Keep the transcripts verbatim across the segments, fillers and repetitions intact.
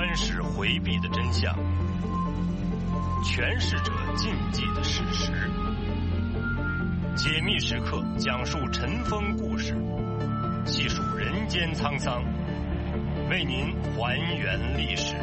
专使回避的真相，诠释者禁忌的事实。解密时刻讲述尘封故事，细数人间沧桑，为您还原历史。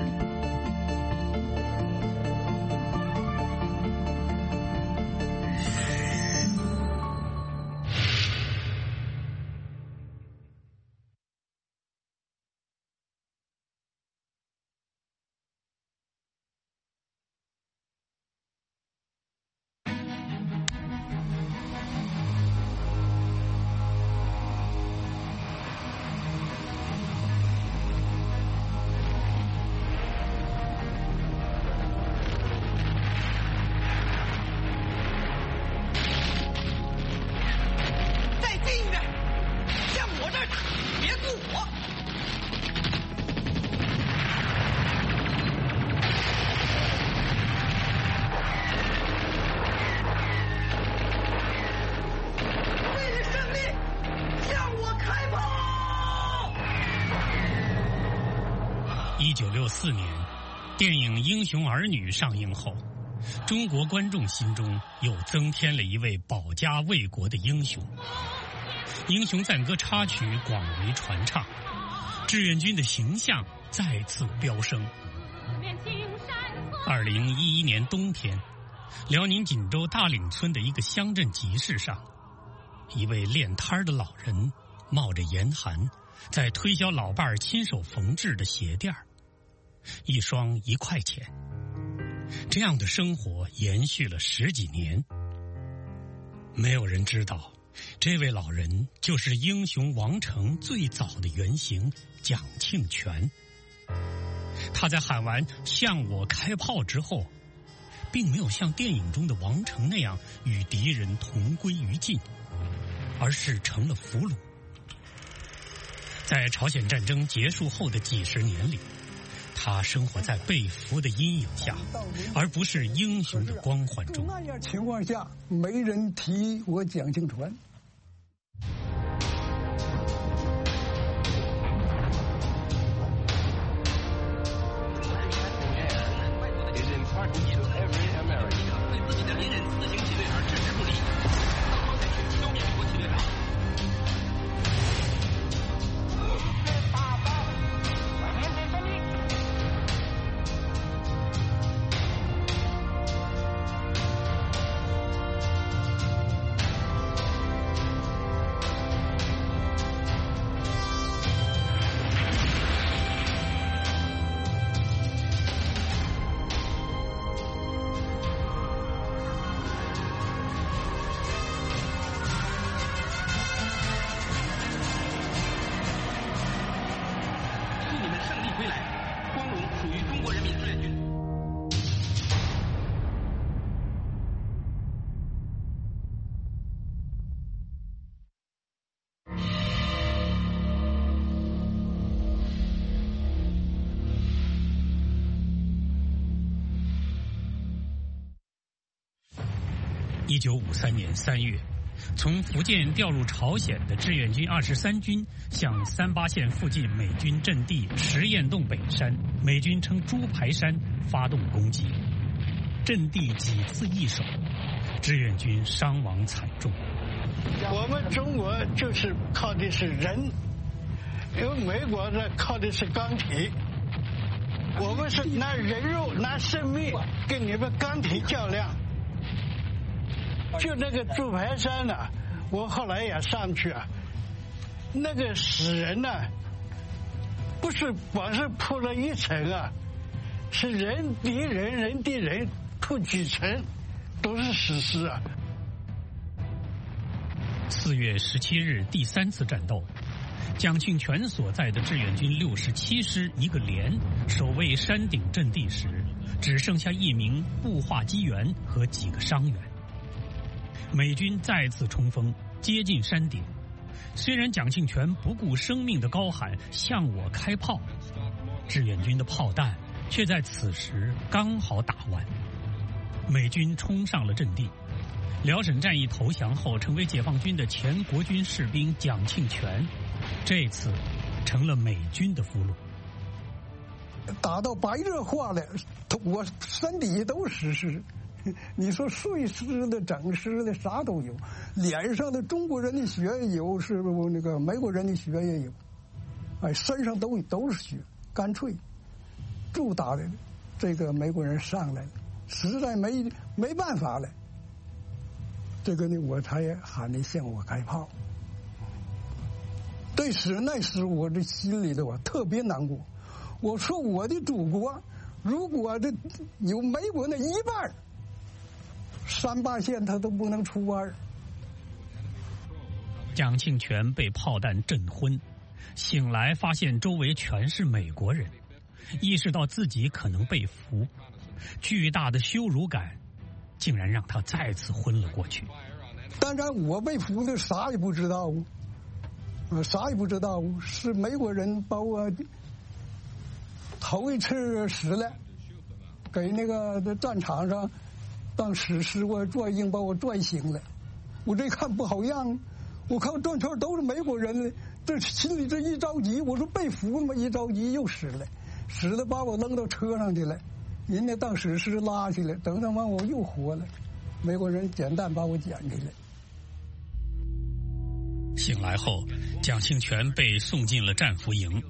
一九六四年，电影《英雄儿女》上映后，中国观众心中又增添了一位保家卫国的英雄。英雄赞歌插曲广为传唱，志愿军的形象再次飙升。二零一一年冬天，辽宁锦州大岭村的一个乡镇集市上，一位练摊的老人冒着严寒，在推销老伴儿亲手缝制的鞋垫儿，一双一块钱。这样的生活延续了十几年。没有人知道，这位老人就是英雄王成最早的原型蒋庆全。他在喊完向我开炮之后，并没有像电影中的王成那样与敌人同归于尽，而是成了俘虏。在朝鲜战争结束后的几十年里，他生活在被俘的阴影下，而不是英雄的光环中。 那样情况下，没人提我蒋庆全。 对自己的连任四行骑队而置之不理，好好采取消灭美国骑队法。 一九五三年三月，从福建调入朝鲜的志愿军二十三军向三八线附近美军阵地实验洞北山，美军称猪排山发动攻击，阵地几次易手，志愿军伤亡惨重。 我们中国就是靠的是人，因为美国呢靠的是钢铁，我们是拿人肉拿生命跟你们钢铁较量。就那个猪排山呢、啊，我后来也上去啊，那个死人呢、啊，不是光是铺了一层啊，是人敌人人敌人铺几层，都是死尸啊。 四月十七日第三次战斗，蒋庆全所在的志愿军六十七师一个连守卫山顶阵地时，只剩下一名步话机员和几个伤员。美军再次冲锋，接近山顶。虽然蒋庆全不顾生命的高喊向我开炮，志愿军的炮弹却在此时刚好打完。美军冲上了阵地，辽沈战役投降后成为解放军的前国军士兵蒋庆全，这次成了美军的俘虏。 打到白热化了，我身体都湿湿。你说睡湿的、整湿的，啥都有。脸上的中国人的血也有，是不那个美国人的血也有。哎，身上都都是血，干脆就打的这个美国人上来了，实在没没办法了。这个呢，我才喊你向我开炮。对时那时我这心里头啊特别难过。我说我的祖国，如果这有美国那一半，三八线他都不能出弯。 蒋庆全被炮弹震昏，醒来发现周围全是美国人，意识到自己可能被俘，巨大的羞辱感竟然让他再次昏了过去。 当然我被俘的啥也不知道，呃，啥也不知道，是美国人把我头一次死了，给那个在战场上当死尸我拽硬把我拽醒了。我这看不好样，我看转圈都是美国人，这心里这一着急，我说被俘嘛，一着急又死了，死了把我扔到车上去了，人家当死尸拉去了，等等完我又活了，美国人简单把我捡起来。 醒来后，蒋庆全被送进了战俘营。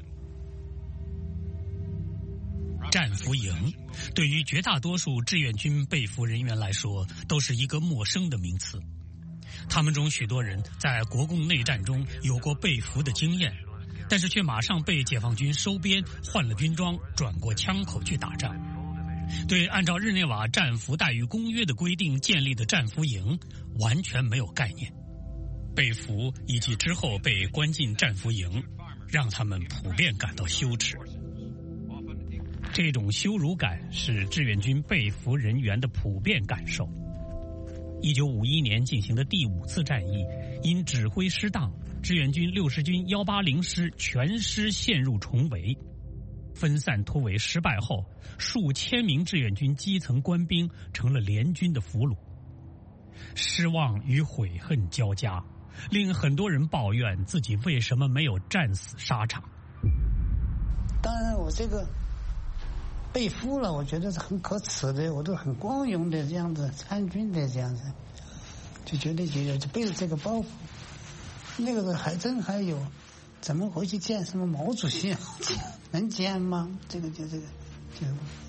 战俘营对于绝大多数志愿军被俘人员来说都是一个陌生的名词。他们中许多人在国共内战中有过被俘的经验，但是却马上被解放军收编，换了军装，转过枪口去打仗。对按照日内瓦战俘待遇公约的规定建立的战俘营完全没有概念。被俘以及之后被关进战俘营，让他们普遍感到羞耻。这种羞辱感是志愿军被俘人员的普遍感受。一九五一年进行的第五次战役，因指挥失当，志愿军六十军幺八零师全师陷入重围。分散突围失败后，数千名志愿军基层官兵成了联军的俘虏。失望与悔恨交加，令很多人抱怨自己为什么没有战死沙场。 当然我这个被俘了，我觉得是很可耻的，我都很光荣的这样子参军的这样子，就觉得觉得就背着这个包袱。那个时候还真还有，怎么回去见什么毛主席？能见吗？这个就这个就，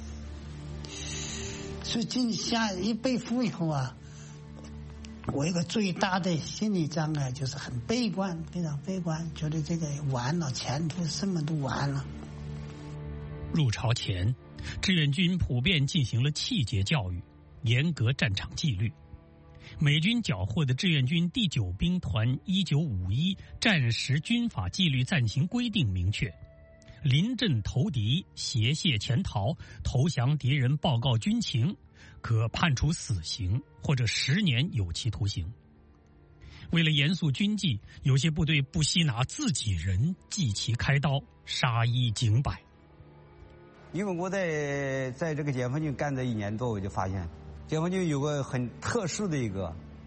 所以进下一被俘以后啊，我一个最大的心理障碍就是很悲观，非常悲观，觉得这个完了，前途什么都完了。 入朝前，志愿军普遍进行了气节教育，严格战场纪律。美军缴获的志愿军第九兵团一九五一战时军法纪律暂行规定明确，临阵投敌、挟械潜逃、投降敌人报告军情，可判处死刑或者十年有期徒刑。为了严肃军纪，有些部队不惜拿自己人祭旗开刀，杀一儆百。 因为我在在这个解放军干这一年多，我就发现解放军有个很特殊的一个，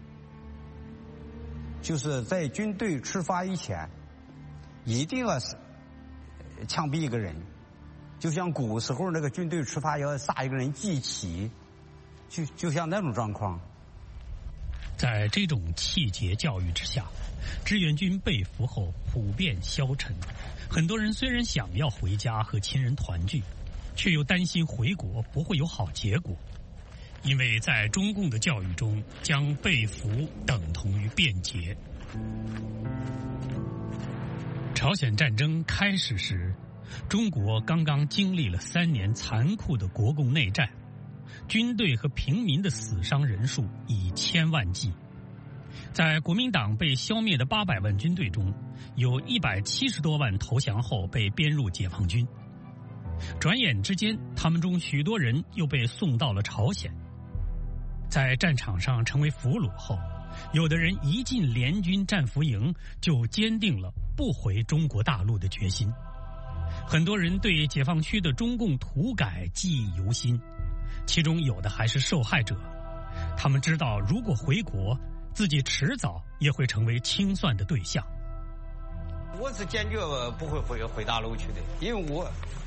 就是在军队出发以前，一定要枪毙一个人，就像古时候那个军队出发要杀一个人祭旗，就就像那种状况。 在这种气节教育之下，志愿军被俘后普遍消沉，很多人虽然想要回家和亲人团聚，却又担心回国不会有好结果，因为在中共的教育中，将被俘等同于变节。朝鲜战争开始时，中国刚刚经历了三年残酷的国共内战，军队和平民的死伤人数以千万计。在国民党被消灭的八百万军队中，有一百七十多万投降后被编入解放军。转眼之间，他们中许多人又被送到了朝鲜。在战场上成为俘虏后，有的人一进联军战俘营就坚定了不回中国大陆的决心。很多人对解放区的中共土改记忆犹新，其中有的还是受害者。他们知道，如果回国，自己迟早也会成为清算的对象。 我是坚决不会回回大陆去的，因为我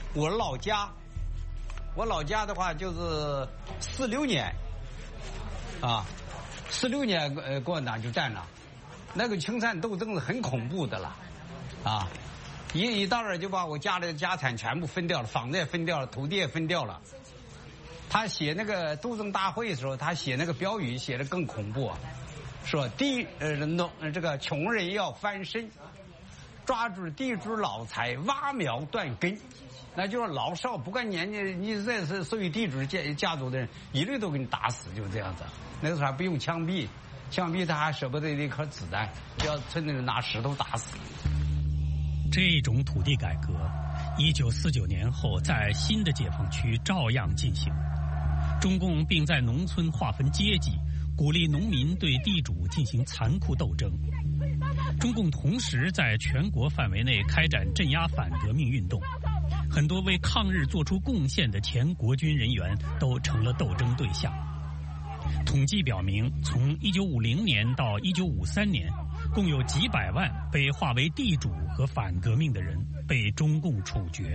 我老家，我老家的话就是四六年，啊，四六年呃共产党就占了，那个清算斗争是很恐怖的了，啊，一一到那儿就把我家里的家产全部分掉了，房子也分掉了，土地也分掉了。他写那个斗争大会的时候，他写那个标语写的更恐怖，说地呃农这个穷人要翻身，抓住地主老财，挖苗断根，那就是老少不管年纪，你这是属于地主家家族的人，一律都给你打死，就是这样子。那个时候还不用枪毙，枪毙他还舍不得一颗子弹，要趁那个拿石头打死。 这种土地改革，一九四九年后在新的解放区照样进行。中共并在农村划分阶级，鼓励农民对地主进行残酷斗争。中共同时在全国范围内开展镇压反革命运动，很多为抗日做出贡献的前国军人员都成了斗争对象。统计表明，从一九五零年到一九五三年，共有几百万被划为地主和反革命的人被中共处决。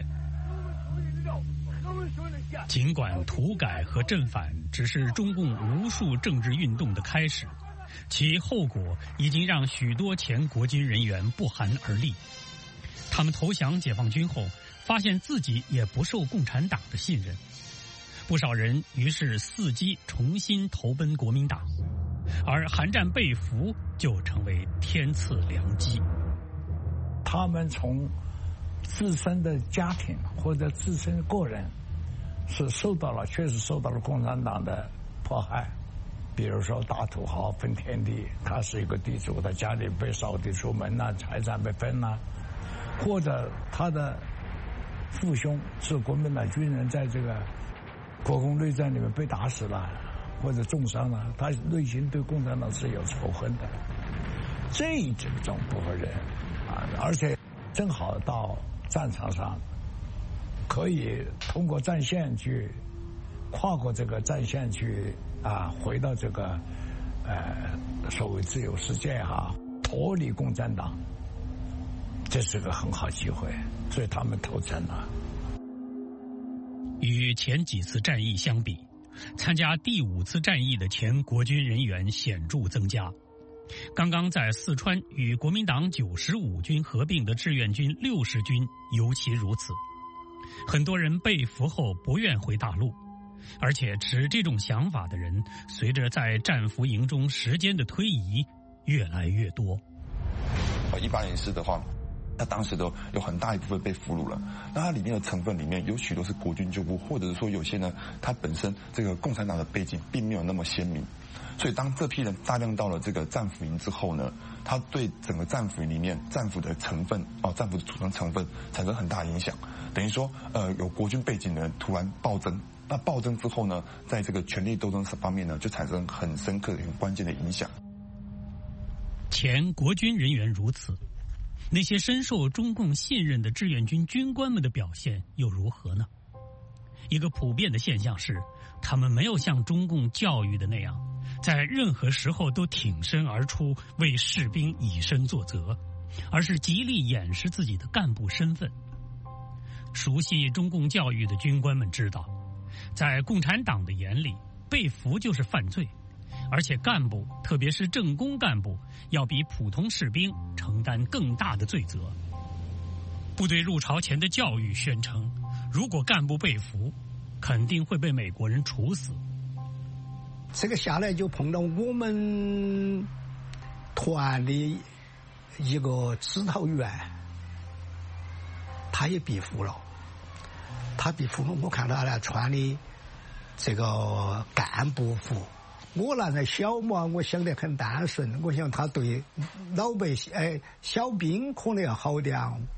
尽管土改和镇反只是中共无数政治运动的开始，其后果已经让许多前国军人员不寒而栗。他们投降解放军后，发现自己也不受共产党的信任，不少人于是伺机重新投奔国民党，而韩战被俘就成为天赐良机。 他们从自身的家庭或者自身个人是受到了，确实受到了共产党的迫害。比如说大土豪分田地，他是一个地主，他家里被扫地出门呐、啊，财产被分呐、啊，或者他的父兄是国民党军人，在这个国共内战里面被打死了或者重伤了，他内心对共产党是有仇恨的。这种部分人啊，而且正好到战场上，可以通过战线去跨过这个战线去啊，回到这个呃所谓自由世界哈、啊，脱离共产党，这是个很好机会，所以他们投诚了。 与前几次战役相比，参加第五次战役的前国军人员显著增加。刚刚在四川与国民党九十五军合并的志愿军六十军尤其如此。很多人被俘后不愿回大陆，而且持这种想法的人，随着在战俘营中时间的推移，越来越多。 一八年是的话，他当时都有很大一部分被俘虏了，那它里面的成分里面有许多是国军旧部，或者是说有些呢，他本身这个共产党的背景并没有那么鲜明，所以当这批人大量到了这个战俘营之后呢，他对整个战俘营里面战俘的成分哦，战俘的组成成分产生很大影响，等于说呃有国军背景的人突然暴增，那暴增之后呢，在这个权力斗争方面呢，就产生很深刻、很关键的影响。 前国军人员如此，那些深受中共信任的志愿军军官们的表现又如何呢？一个普遍的现象是，他们没有像中共教育的那样，在任何时候都挺身而出，为士兵以身作则，而是极力掩饰自己的干部身份。熟悉中共教育的军官们知道，在共产党的眼里，被俘就是犯罪，而且干部，特别是政工干部，要比普通士兵承担更大的罪责。部队入朝前的教育宣称，如果干部被俘，肯定会被美国人处死。 这个下来就碰到我们团的一个指导员，他也被俘了。他被俘了，我看他呢穿的这个干部服。我那在小嘛，我想得很单纯，我想他对老百姓哎小兵可能要好点，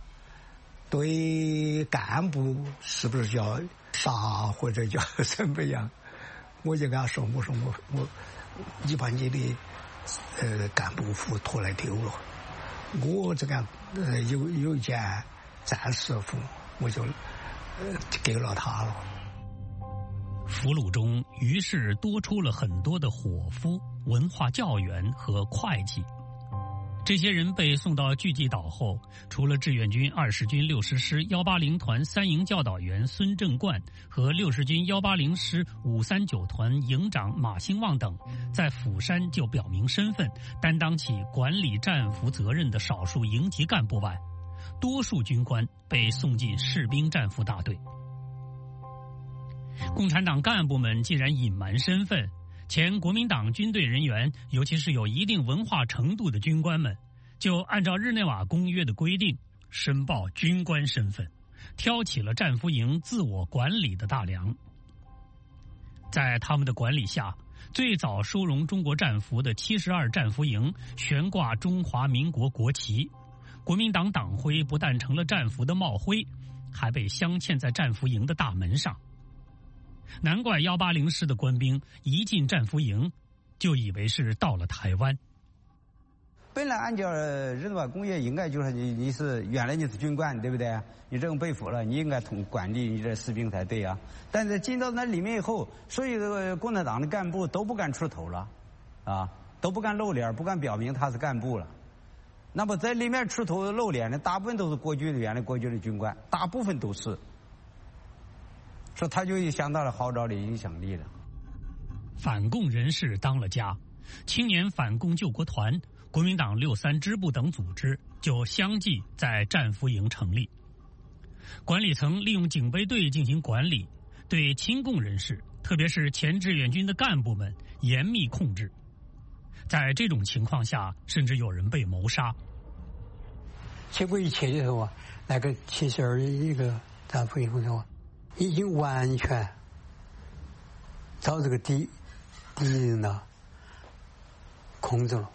对干部是不是叫杀或者叫怎么样？我就跟他说，我说我我你把你的呃干部服脱来丢了，我这个呃有有一件战士服，我就呃给了他了。 俘虏中于是多出了很多的伙夫、文化教员和会计。 这些人被送到巨济岛后，除了志愿军二十军六十师幺八零团三营教导员孙正冠和六十军幺八零师五三九团营长马兴旺等在釜山就表明身份，担当起管理战俘责任的少数营级干部外，多数军官被送进士兵战俘大队。共产党干部们既然隐瞒身份，前国民党军队人员，尤其是有一定文化程度的军官们，就按照日内瓦公约的规定申报军官身份，挑起了战俘营自我管理的大梁。在他们的管理下，最早收容中国战俘的七十二战俘营悬挂中华民国国旗，国民党党徽不但成了战俘的帽徽，还被镶嵌在战俘营的大门上。难怪幺八零师的官兵一进战俘营，就以为是到了台湾。 本来按照日内瓦公约，应该就是你你是原来你是军官，对不对？你这种被俘了，你应该统管理你这士兵才对啊。但是进到那里面以后，所有的共产党的干部都不敢出头了，啊，都不敢露脸，不敢表明他是干部了。那么在里面出头露脸的，大部分都是国军的原来国军的军官，大部分都是。说他就相当了号召的影响力了。 反共人士当了家，青年反共救国团、国民党六三支部等组织就相继在战俘营成立。管理层利用警备队进行管理，对亲共人士，特别是前志愿军的干部们严密控制。在这种情况下，甚至有人被谋杀。 结果一切的时候啊，那个七十二一个战俘营的话，已经完全遭这个敌敌人呢控制了。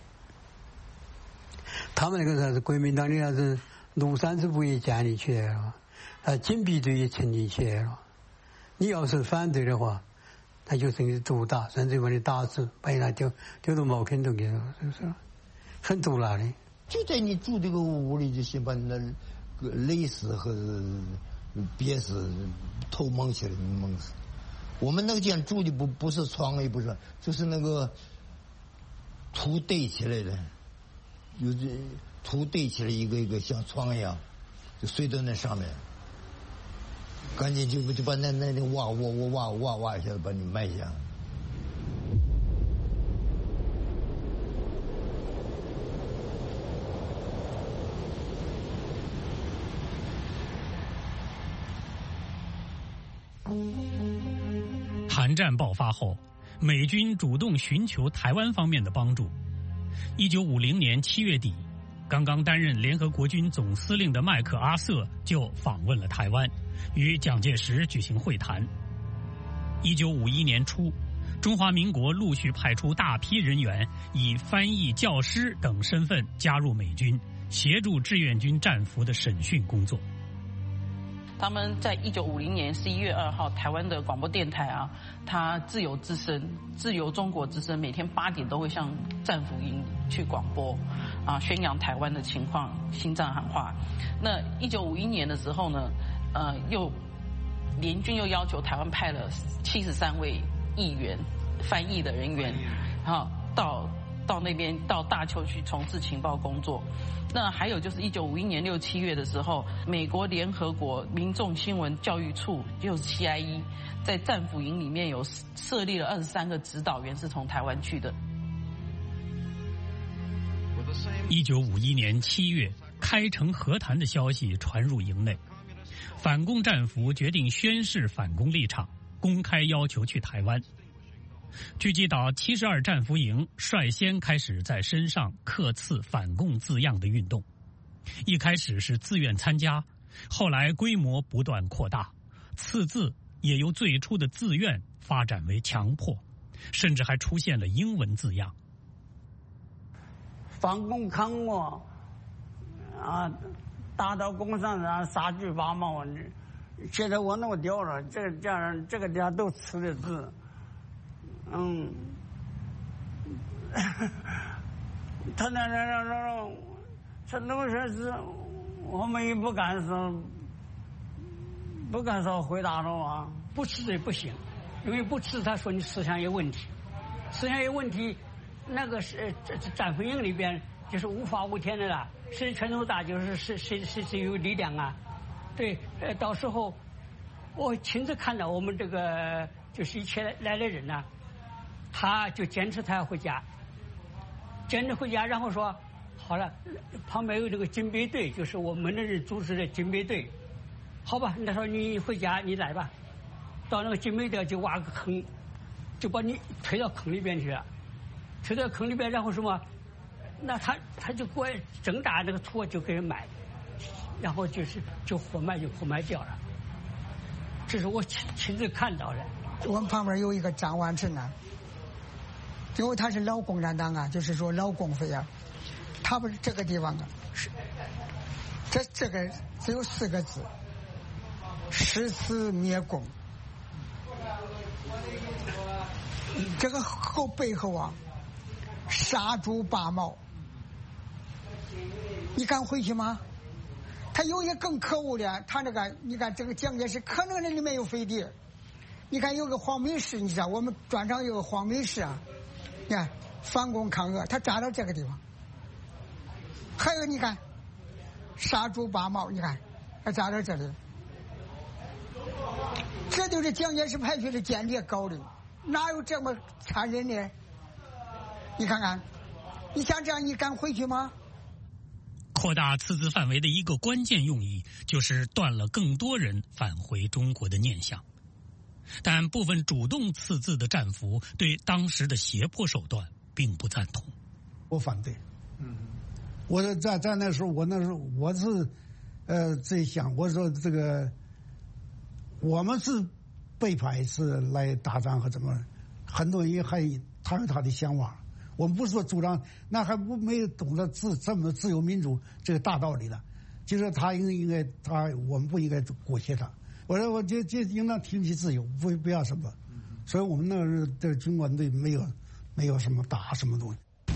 他们那个啥是国民党的啥是庐山支部也建立起来了，啊，警备队也成立起来了。你要是反对的话，他就是你毒打，甚至把你打死，把你丢丢到茅坑里去了，是不是？很毒辣的。 就在你住这个屋里，就先把你的勒死和憋死，头蒙起来蒙死。我们那个间住的不不是床，也不是，就是那个土堆起来的，有这土堆起来一个一个像床一样，就睡在那上面。赶紧就就把那那那挖挖挖挖挖挖一下，把你埋下。 韩战爆发后，美军主动寻求台湾方面的帮助。一九五零年七月底，刚刚担任联合国军总司令的麦克阿瑟就访问了台湾，与蒋介石举行会谈。一九五一年初，中华民国陆续派出大批人员，以翻译、教师等身份加入美军，协助志愿军战俘的审讯工作。 他们在一九五零年十一月二号，台湾的广播电台啊，它自由之声、自由中国之声，每天八点都会向战俘营去广播，啊，宣扬台湾的情况，心脏喊话。那一九五一年的时候呢，呃，又联军又要求台湾派了七十三位议员、翻译的人员，啊，到到那边到大邱去从事情报工作。那还有就是一九五一年六七月的时候，美国联合国民众新闻教育处就是 C I E 在战俘营里面有设立了二十三个指导员，是从台湾去的。 一九五一年七月，开城和谈的消息传入营内，反共战俘决定宣示反共立场，公开要求去台湾。聚集岛七十二战俘营率先开始在身上刻刺反共字样的运动，一开始是自愿参加，后来规模不断扩大，刺字也由最初的自愿发展为强迫，甚至还出现了英文字样。 反共抗我啊，打倒共产党，杀巨八毛。现在我弄掉了，这个家人这个家都吃的字。嗯，他那那那那这弄些事，我们也不敢说，不敢说回答了啊。 不吃也不行，因为不吃，他说你思想有问题，思想有问题，那个是这战俘营里边就是无法无天的了。谁拳头大，就是谁谁谁谁有力量啊。对，呃，到时候我亲自看到我们这个就是一切来的人呢、啊，他就坚持他要回家，坚持回家，然后说好了，旁边有这个警备队，就是我们的人组织的警备队。好吧，他说你回家，你来吧。到那个警备队就挖个坑，就把你推到坑里边去了。推到坑里边，然后什么？那他他就过来挣扎那个土就给人埋，然后就是就活埋就活埋掉了。这是我亲亲自看到的。 我们旁边有一个张万成啊，因为他是老共产党啊，就是说老共匪啊，他不是这个地方啊，是这这个只有四个字。誓死灭共，这个后背后啊，杀猪拔毛，你敢回去吗？他有一个更可恶的，他那个你看这个蒋介石可能那里面有飞碟，你看有个黄梅市，你知道我们专场有个黄梅市啊，你看反攻抗俄，他扎到这个地方，还有你看杀猪拔毛，你看他扎到这里。这就是蒋介石派去的间谍搞的，哪有这么残忍的？你看看，你像这样，你敢回去吗？ 扩大刺字范围的一个关键用意，就是断了更多人返回中国的念想。但部分主动刺字的战俘对当时的胁迫手段并不赞同。 我反对。嗯，我在在那时候，我那时候我是，呃，在想，我说这个。我们是被派是来打仗和怎么，很多人也还他有他的想法。我们不是说主张，那还不没有懂得自这么自由民主这个大道理的。就是他应应该他我们不应该裹挟他。我说我就就应当听其自由，不不要什么。所以我们那时候的军管队没有没有什么打什么东西。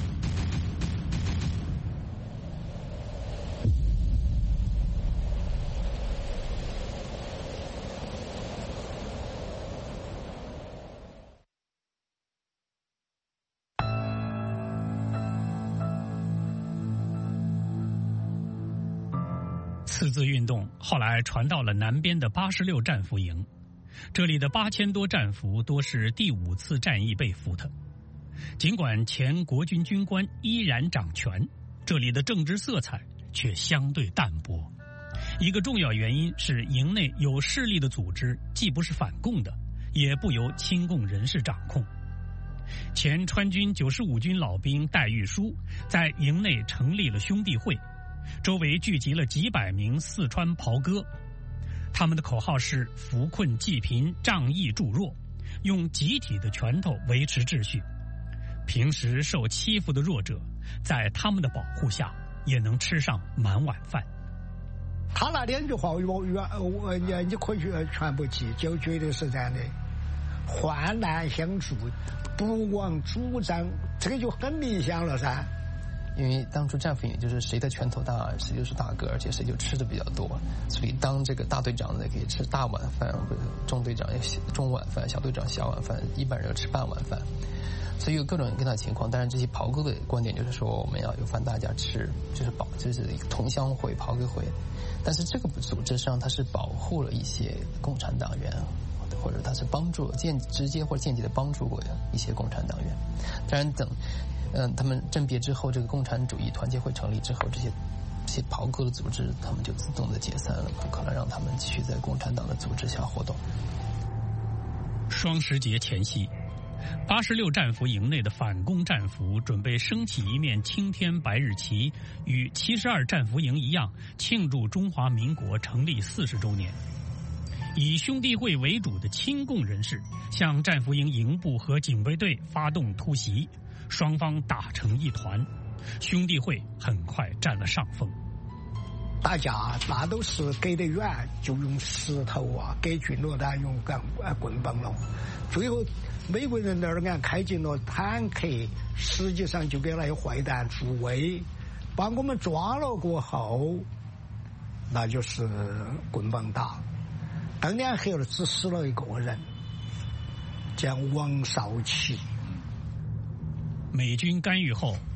刺字运动后来传到了南边的八十六战俘营，这里的八千多战俘多是第五次战役被俘的。尽管前国军军官依然掌权，这里的政治色彩却相对淡薄。一个重要原因是营内有势力的组织既不是反共的，也不由亲共人士掌控。前川军九十五军老兵戴玉书在营内成立了兄弟会，周围聚集了几百名四川袍哥，他们的口号是扶困济贫，仗义助弱，用集体的拳头维持秩序。平时受欺负的弱者，在他们的保护下也能吃上满碗饭。 他那两句话，我我我你你可以全部记，就绝对是这样的。患难相助，不忘主张，这个就很明显了噻。 因为当初战俘营就是谁的拳头大，谁就是大哥，而且谁就吃的比较多，所以当这个大队长呢可以吃大碗饭，或者中队长中碗饭，小队长小碗饭，一般人要吃半碗饭，所以有各种各样的情况。当然，这些袍哥的观点就是说，我们要有饭大家吃，就是保，就是同乡会、袍哥会。但是这个组织上，它是保护了一些共产党员，或者它是帮助间直接或者间接的帮助过一些共产党员。当然等。嗯，他们甄别之后，这个共产主义团结会成立之后，这些这些袍哥的组织，他们就自动的解散了，不可能让他们继续在共产党的组织下活动。 双十节前夕，八十六战俘营内的反共战俘准备升起一面青天白日旗，与七十二战俘营一样，庆祝中华民国成立四十周年。以兄弟会为主的亲共人士向战俘营营部和警备队发动突袭。双方打成一团，兄弟会很快占了上风。 大家那都是隔得远就用石头啊，隔近了他用棍棍棒了。最后美国人那儿俺开进了坦克，实际上就给那些坏蛋助威，把我们抓了过后，那就是棍棒打。当年黑了只死了一个人，叫王少奇。 美军干预后，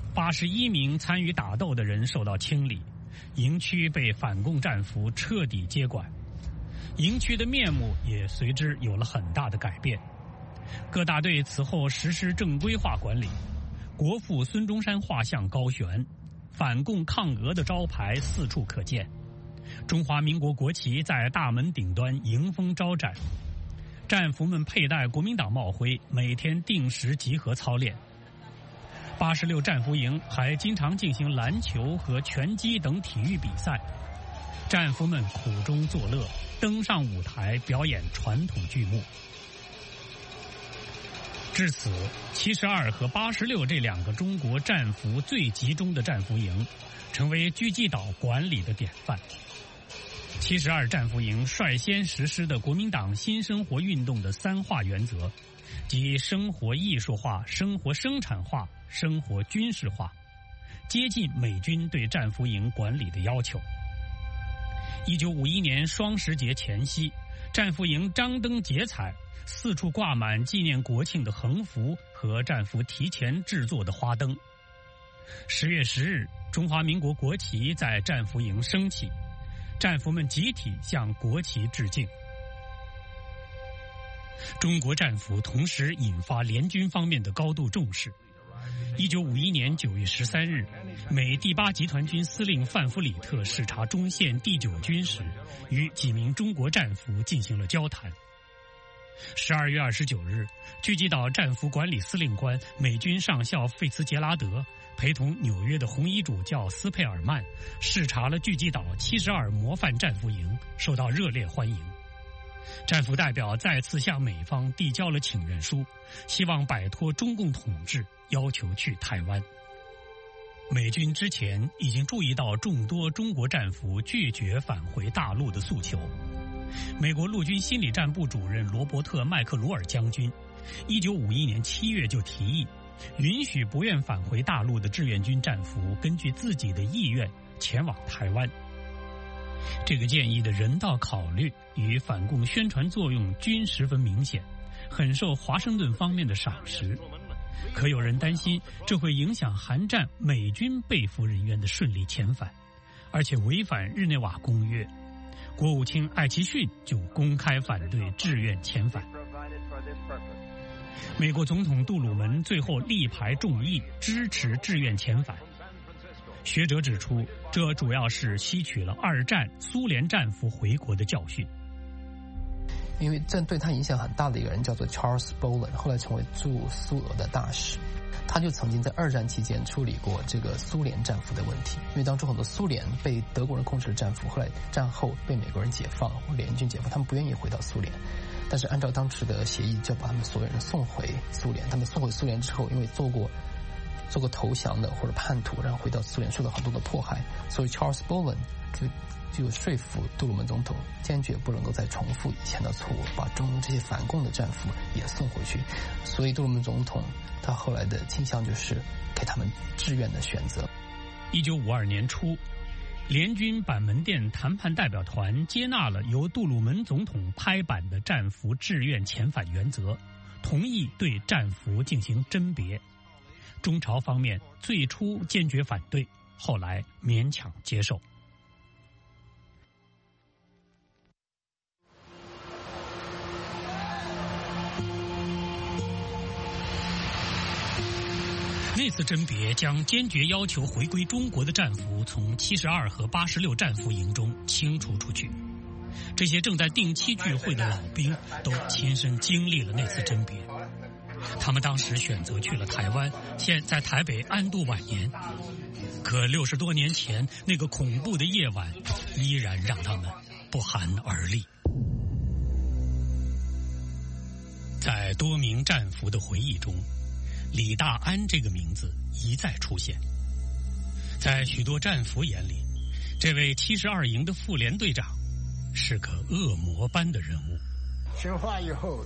八十一名参与打斗的人受到清理，营区被反共战俘彻底接管，营区的面目也随之有了很大的改变。各大队此后实施正规化管理，国父孙中山画像高悬，反共抗俄的招牌四处可见，中华民国国旗在大门顶端迎风招展，战俘们佩戴国民党帽徽，每天定时集合操练。八十六战俘营还经常进行篮球和拳击等体育比赛，战俘们苦中作乐，登上舞台表演传统剧目。至此，七十二和八十六这两个中国战俘最集中的战俘营，成为狙击岛管理的典范。七十二战俘营率先实施的国民党新生活运动的三化原则，即生活艺术化、生活生产化、生活军事化，接近美军对战俘营管理的要求。一九五一年双十节前夕，战俘营张灯结彩，四处挂满纪念国庆的横幅和战俘提前制作的花灯。十月十日，中华民国国旗在战俘营升起，战俘们集体向国旗致敬。中国战俘同时引发联军方面的高度重视。一九五一年九月十三日，美第八集团军司令范弗里特视察中线第九军时，与几名中国战俘进行了交谈。十二月二十九日，狙击岛战俘管理司令官美军上校费茨杰拉德陪同纽约的红衣主教斯佩尔曼视察了狙击岛七十二模范战俘营，受到热烈欢迎。战俘代表再次向美方递交了请愿书，希望摆脱中共统治，要求去台湾。美军之前已经注意到众多中国战俘拒绝返回大陆的诉求。美国陆军心理战部主任罗伯特·麦克鲁尔将军一九五一年七月就提议，允许不愿返回大陆的志愿军战俘根据自己的意愿前往台湾。这个建议的人道考虑与反共宣传作用均十分明显，很受华盛顿方面的赏识。可有人担心这会影响韩战美军被俘人员的顺利遣返，而且违反日内瓦公约。国务卿艾奇逊就公开反对志愿遣返。美国总统杜鲁门最后力排众议支持志愿遣返。学者指出，这主要是吸取了二战苏联战俘回国的教训。 因为这对他影响很大的一个人叫做 Charles Bolin， 后来成为驻苏俄的大使。他就曾经在二战期间处理过这个苏联战俘的问题，因为当初很多苏联被德国人控制的战俘，后来战后被美国人解放或联军解放，他们不愿意回到苏联，但是按照当时的协议，就把他们所有人送回苏联。他们送回苏联之后，因为做过做过投降的或者叛徒，然后回到苏联受到很多的迫害，所以 Charles Bolin 就就说服杜鲁门总统坚决不能够再重复以前的错误，把中这些反共的战俘也送回去。所以杜鲁门总统他后来的倾向就是给他们志愿的选择。 一九五二年初，联军板门店谈判代表团接纳了由杜鲁门总统拍板的战俘志愿遣返原则，同意对战俘进行甄别。中朝方面最初坚决反对，后来勉强接受。那次甄别将坚决要求回归中国的战俘从七十二和八十六战俘营中清除出去。这些正在定期聚会的老兵都亲身经历了那次甄别。他们当时选择去了台湾，现在台北安度晚年。可六十多年前那个恐怖的夜晚，依然让他们不寒而栗。在多名战俘的回忆中，李大安这个名字一再出现。在许多战俘眼里，这位七十二营的副连队长是个恶魔般的人物。 训话以后，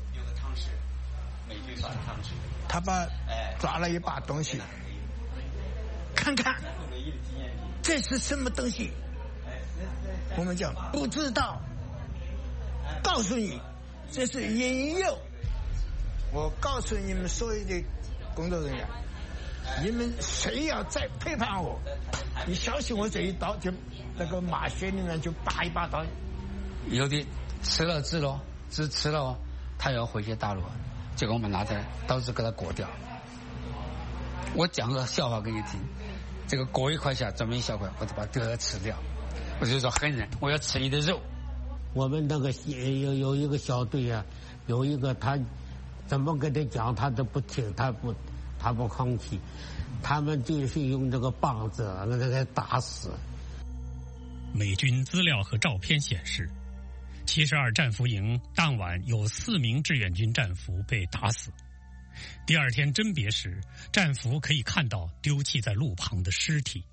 他把抓了一把东西，看看这是什么东西。我们讲不知道，告诉你这是引诱。我告诉你们所有的工作人员， 你们谁要再背叛我，你小心我这一刀就那个马血里面就拔一把刀。 有的吃了治了，治吃了，他要回去大陆，结果我们拿着刀子给他割掉。我讲个笑话给你听，这个割一块下，这么一小块，我就把这个吃掉。我就说狠人，我要吃你的肉。 我们那个有有一个小队啊，有一个他怎么跟他讲，他都不听，他不他不吭气，他们就是用这个棒子那个给打死。 美军资料和照片显示，七十二战俘营当晚有四名志愿军战俘被打死。第二天甄别时，战俘可以看到丢弃在路旁的尸体。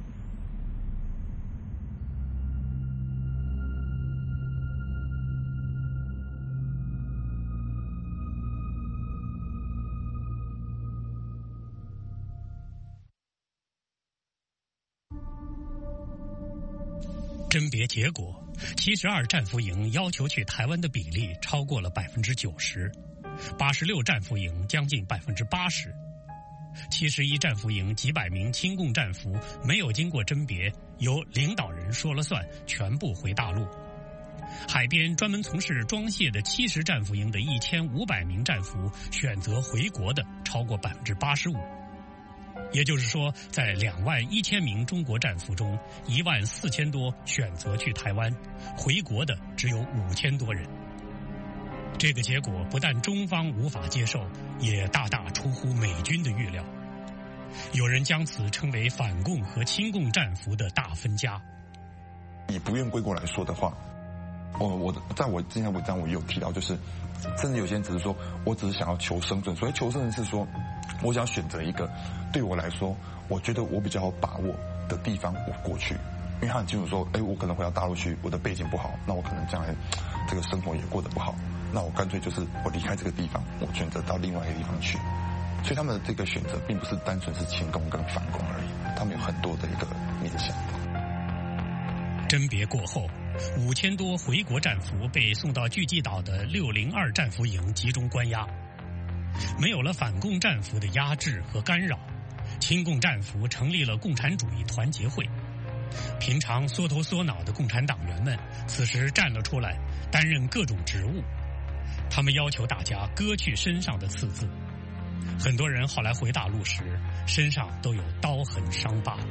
甄别结果，七十二战俘营要求去台湾的比例超过了百分之九十，八十六战俘营将近百分之八十，七十一战俘营几百名亲共战俘没有经过甄别，由领导人说了算，全部回大陆。海边专门从事装卸的七十战俘营的一千五百名战俘选择回国的超过百分之八十五。也就是说，在两万一千名中国战俘中，一万四千多选择去台湾，回国的只有五千多人。这个结果不但中方无法接受，也大大出乎美军的预料。有人将此称为反共和亲共战俘的大分家。 以不愿归国来说的话，我我在我之前的文章我也有提到，就是甚至有些人只是说我只是想要求生存，所以求生存是说我想选择一个对我来说我觉得我比较有把握的地方我过去，因为他很清楚说，哎，我可能回到大陆去，我的背景不好，那我可能将来这个生活也过得不好，那我干脆就是我离开这个地方，我选择到另外一个地方去。所以他们的这个选择并不是单纯是亲共跟反共而已，他们有很多的一个面向。 甄别过后，五千多回国战俘被送到巨济岛的六零二战俘营集中关押。没有了反共战俘的压制和干扰，亲共战俘成立了共产主义团结会。平常缩头缩脑的共产党员们此时站了出来，担任各种职务。他们要求大家割去身上的刺字。很多人后来回大陆时，身上都有刀痕伤疤。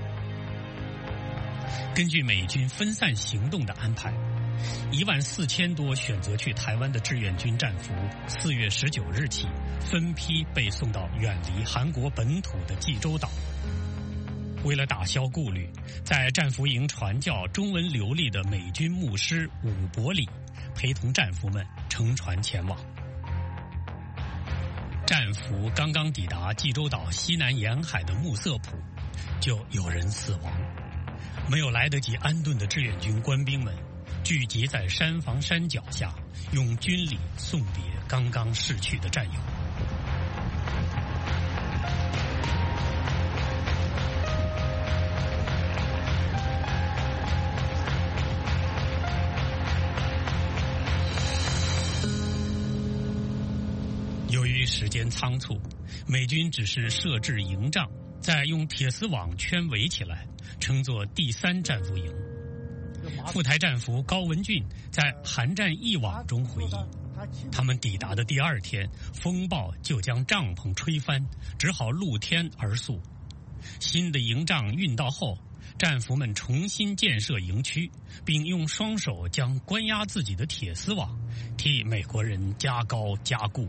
根据美军分散行动的安排，一万四千多选择去台湾的志愿军战俘，四月十九日起分批被送到远离韩国本土的济州岛。为了打消顾虑，在战俘营传教中文流利的美军牧师伍伯里陪同战俘们乘船前往。战俘刚刚抵达济州岛西南沿海的木色浦，就有人死亡。没有来得及安顿的志愿军官兵们聚集在山房山脚下，用军礼送别刚刚逝去的战友。由于时间仓促，美军只是设置营帐，再用铁丝网圈围起来，称作第三战俘营。副台战俘高文俊在《韩战忆往》中回忆，他们抵达的第二天，风暴就将帐篷吹翻，只好露天而宿。新的营帐运到后，战俘们重新建设营区，并用双手将关押自己的铁丝网替美国人加高加固。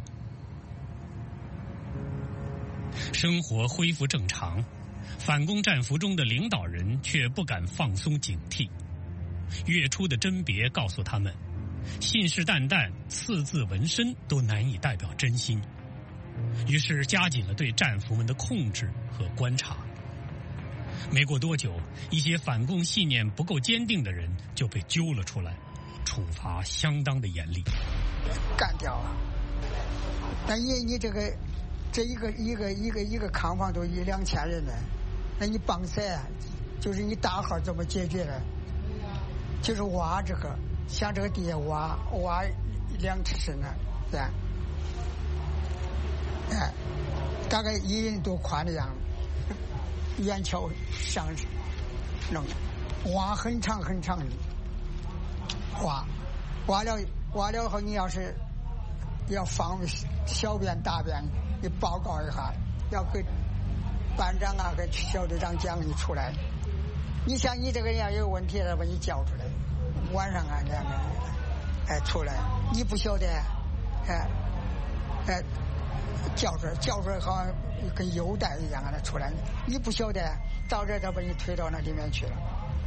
生活恢复正常，反攻战俘中的领导人却不敢放松警惕。月初的甄别告诉他们，信誓旦旦、刺字纹身都难以代表真心，于是加紧了对战俘们的控制和观察。没过多久，一些反共信念不够坚定的人就被揪了出来，处罚相当的严厉。 干掉啊！那你你这个这一个一个一个一个炕房都一两千人呢，那你帮谁啊？就是你大号怎么解决呢？就是挖这个，像这个地下挖挖两尺深呢，对，哎，大概一人多宽的样子。 圆桥上弄挖很长很长的挖，挖了挖了后，你要是要放小便大便，你报告一下，要给班长啊给小队长讲你出来。你像你这个人要有问题了，把你叫出来，晚上啊这样的，哎出来，你不晓得，哎哎叫出来，叫出来好像跟邮袋一样的出来，你不晓得，到这他把你推到那里面去了。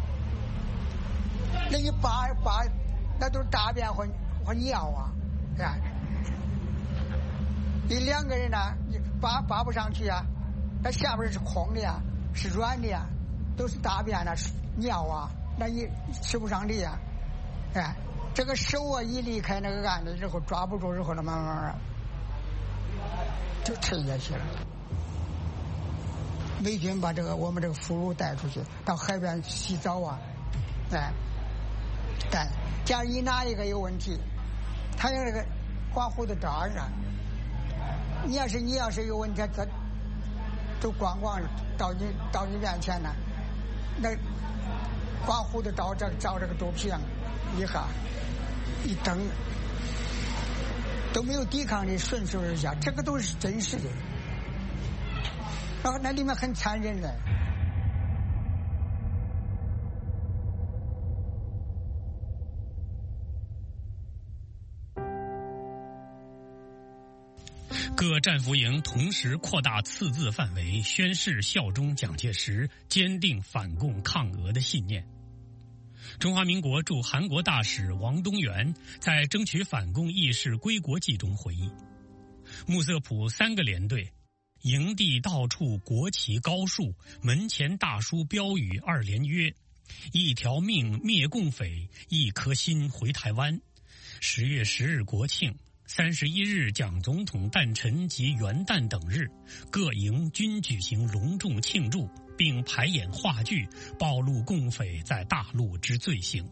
那你扒扒，那都是大便和和尿啊，是吧？你两个人呢，你扒扒不上去啊，那下边是空的呀，是软的呀，都是大便啊、尿啊，那你吃不上的呀，哎，这个手啊一离开那个案子之后，抓不住之后，那慢慢慢就沉下去了。美军把这个我们这个俘虏带出去，到海边洗澡啊，哎，但假如你哪一个有问题，他有那个刮胡子刀啊，你要是你要是有问题，他都咣咣到你到你面前呢，那刮胡子刀这照这个肚皮上一下一蹬，都没有抵抗力，顺手而下，这个都是真实的。然后那里面很残忍的。 各战俘营同时扩大刺字范围，宣誓效忠蒋介石，坚定反共抗俄的信念。中华民国驻韩国大使王东元在争取反共义士归国记中回忆，穆瑟普三个连队，营地到处国旗高树，门前大书标语二连曰：一条命灭共匪，一颗心回台湾。十月十日国庆，三十一日蒋总统诞辰及元旦等日，各营均举行隆重庆祝，并排演话剧，暴露共匪在大陆之罪行。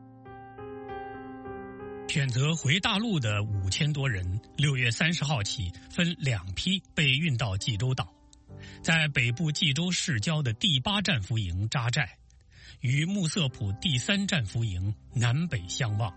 选择回大陆的五千多人，六月三十号起分两批被运到济州岛，在北部济州市郊的第八战俘营扎寨，与穆瑟普第三战俘营南北相望。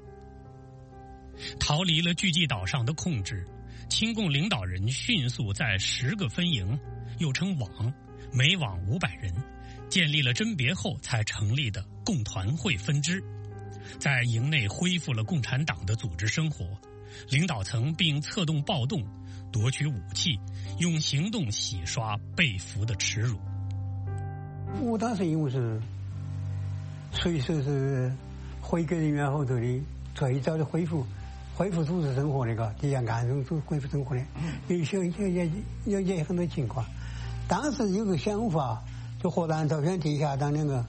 逃离了巨济岛上的控制，亲共领导人迅速在十个分营，又称网，每网五百人，建立了甄别后才成立的共团会分支。在营内恢复了共产党的组织生活，领导层并策动暴动，夺取武器，用行动洗刷被俘的耻辱。 我当时因为是随时是回归人员后头的最早的恢复恢复组织生活那个，底下暗中组恢复生活的，有些有也有也很多情况。当时有个想法，就和咱朝鲜地下党两个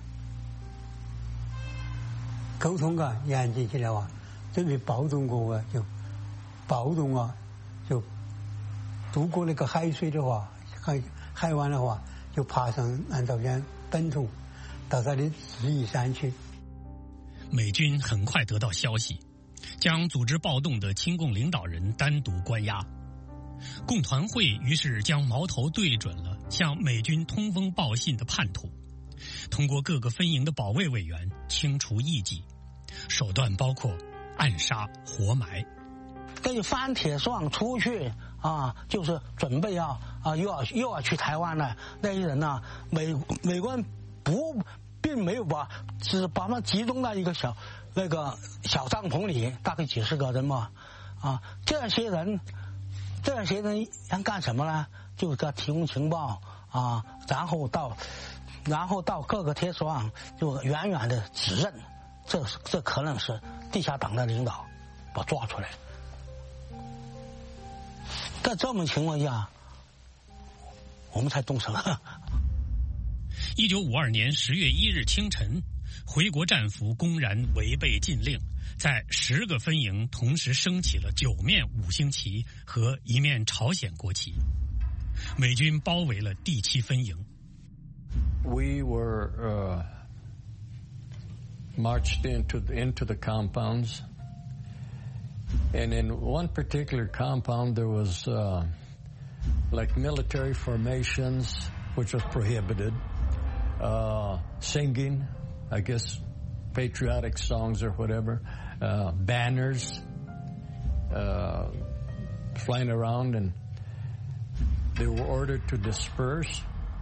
沟通啊，严谨起来哇，准备暴动过啊，就暴动啊，就渡过那个海水的话，海海湾的话，就爬上南朝鲜本土，到它的自义山去。 美军很快得到消息，将组织暴动的亲共领导人单独关押。共团会于是将矛头对准了向美军通风报信的叛徒，通过各个分营的保卫委员清除异己，手段包括暗杀、活埋。 跟翻铁霜出去啊，就是准备要啊又要又要去台湾了。那些人呢、啊，美美国人不并没有把，只是把他们集中在一个小那个小帐篷里，大概几十个人嘛，啊，这些人这些人想干什么呢？就是给他提供情报啊，然后到然后到各个铁霜就远远的指认，这这可能是地下党的领导，把抓出来。在这种情况下，我们才动手了。 一九五二年十月一日清晨，回国战俘公然违背禁令，在十个分营同时升起了九面五星旗和一面朝鲜国旗。美军包围了第七分营。 We were uh, marched into the, into the compounds, and in one particular compound there was uh, like military formations, which was prohibited. Uh, singing, I guess, patriotic songs or whatever. Uh, banners uh, flying around, and they were ordered to disperse,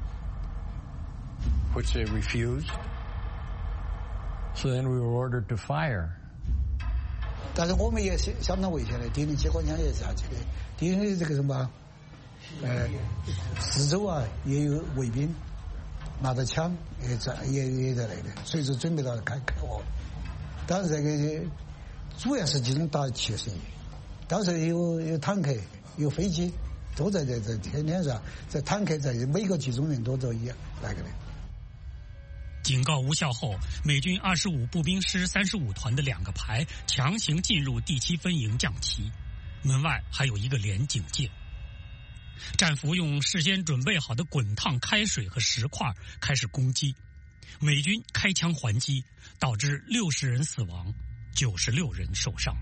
which they refused. So then we were ordered to fire. 但是我们也是相当危险的，敌人机关枪也是下去的，敌人的这个什么，呃，四周啊也有卫兵，拿着枪也在也也在那里，随时准备到开开火。当时这个主要是集中打七十一，当时有有坦克、有飞机，都在这这天天上，在坦克在每个集中营都都一样那个的。 警告无效后，美军二十五步兵师三十五团的两个排强行进入第七分营降旗，门外还有一个连警戒。战俘用事先准备好的滚烫开水和石块开始攻击，美军开枪还击，导致六十人死亡，九十六人受伤。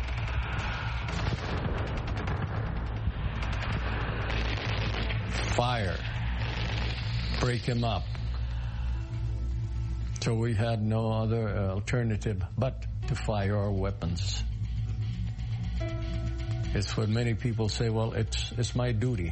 Fire, break him up. So we had no other alternative but to fire our weapons. It's what many people say, well, it's it's my duty.